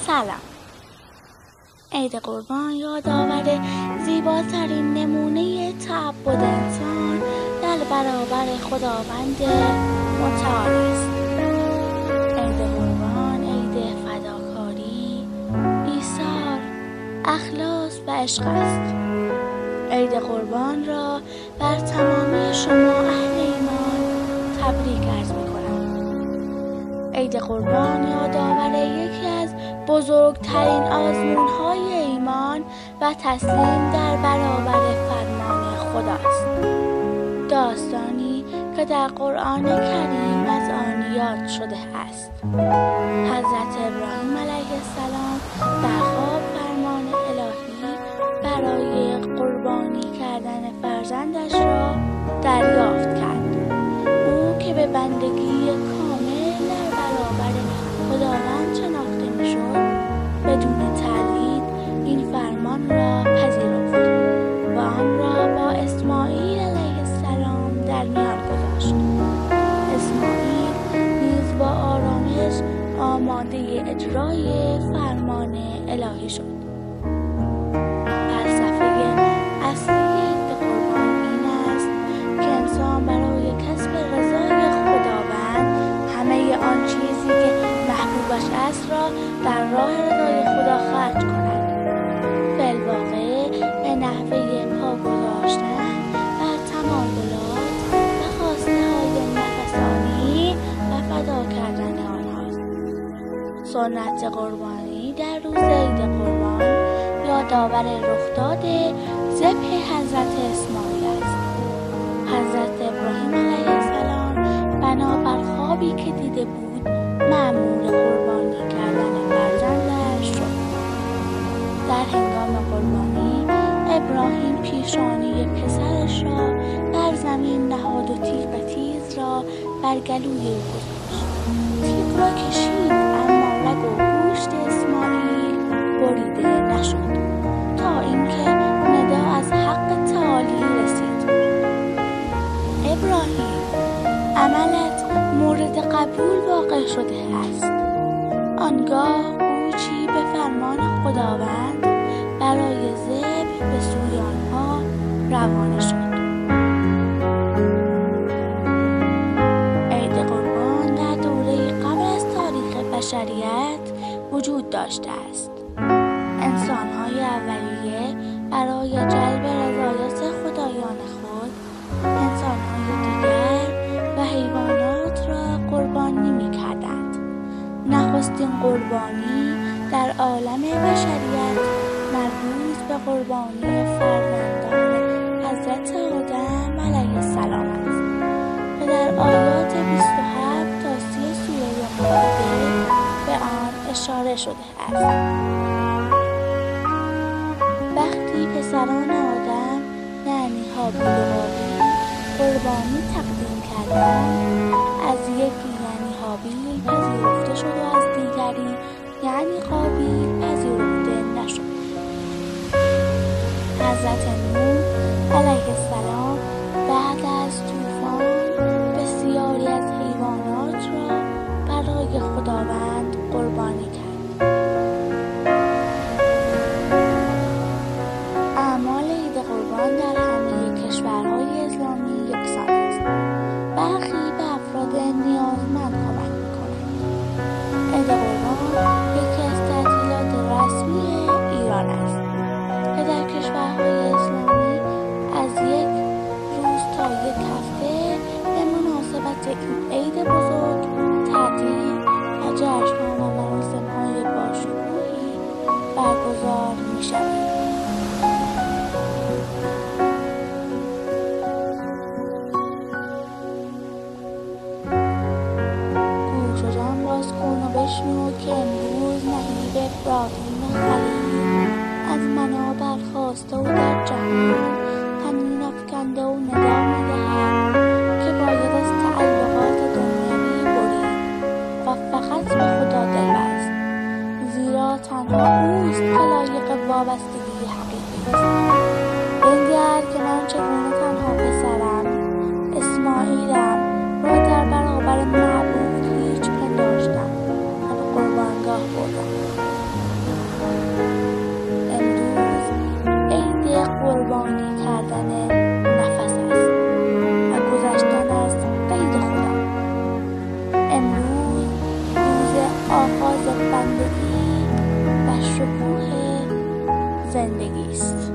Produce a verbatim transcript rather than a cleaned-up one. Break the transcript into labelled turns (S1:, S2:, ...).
S1: سلام. عید قربان یادآور زیباترین نمونه تعبد انسان در برابر خداوند متعال است. عید قربان عید فداکاری، ایثار، اخلاص و عشق است. عید قربان را بر تمامی شما اهل ایمان تبریک عرض می‌کنم. عید قربان یادآور یکی از بزرگترین آزمون‌های ایمان و تسلیم در برابر فرمان خداست. داستانی که در قرآن کریم از آن یاد شده است. حضرت ابراهیم علیه السلام در خواب فرمان الهی برای قربانی کردن فرزندش را دریافت کرد. او که به بندگی کامل در برابر خداوند شناخته می‌شد، بدون تردید این فرمان را پذیرفت و آن را با اسماعیل علیه السلام در میان گذاشت. اسماعیل نیز با آرامش آماده اجرای فرمان الهی شد. فلسفه اصلی عید قربان این است که انسان برای کسب رضای خداوند همه آن چیزی که محبوبش است را در راه رضای خدا خرج کند. بالواقع به نحوه پا گذاشتن بر تمایلات و خواسته‌های نفسانی و فدا کردن آنهاست. سنت قربانی در روز عید قربان یادآور رخداد ذبح حضرت اسماعیل است. حضرت ابراهیم علیه السلام بنابر خوابی که دیده بود مأمور قربانی کردن فرزندش شد. در هنگام قربانی ابراهیم پیشانی پسرش را بر زمین نهاد و تیغ تیز را بر گلوی او گذاشت. تیغ را کشید اما رگ و گوشت اسماعیل بریده نشد تا اینکه ندا از حق تعالی رسید. ابراهیم، عملت مورد قبول واقع شده است. آنگاه گوشی به فرمان خداوند برای ذبح به سوی آنها روانه شد. عید قربان در دوره قبل از تاریخ بشریت وجود داشته است. انسان‌های اولیه برای جلب رضایت خدایان خود انسان‌های دیگر و حیوانات را قربانی می‌کردند. نخستین قربانی در عالم بشریت مربوط به قربانی فرزندان حضرت آدم علیه السلام است که در آیات بیست و هفت تا سی سوره مائده به آن اشاره شده است. وقتی پسران آدم یعنی هابیل و قابیل قربانی تقدیم کردند، از یکی یعنی هابیل پذیرفته شد و از دیگری یعنی قابیل پذیرفته نشد. حضرت نوح علیه السلام بعد از طوفان بسیاری از حیوانات را برای خداوند قربانی کرد. اعمال عید قربان در همه کشورهای اسلامی یکسان است. برخی به افراد نیازمند کمک می‌کنند. عید قربان یکی از تعطیلات رسمی ایران است که در کشورهای اسلامی از یک روز تا یک هفته به مناسبت این عید بزرگ تعطیل و جشن‌ها و مراسم‌های باشکوهی برگزار می‌شود. گوش و جان باز کن و بشنو که امروز نهیب ابراهیم خلیل از منا برخاسته و در جهان طنین افکنده و ندا می‌دهد که باید از تعلقات دنیوی برید و فقط به خدا دل بست، زیرا تنها اوست که لایق وابستگی حقیقی است. بنگر که من چگونه تنها پسرم اسماعیلم را در برابر معبود هیچ پنداشتم و به قربانگاه بردم. بندگی و شکوه زندگی است.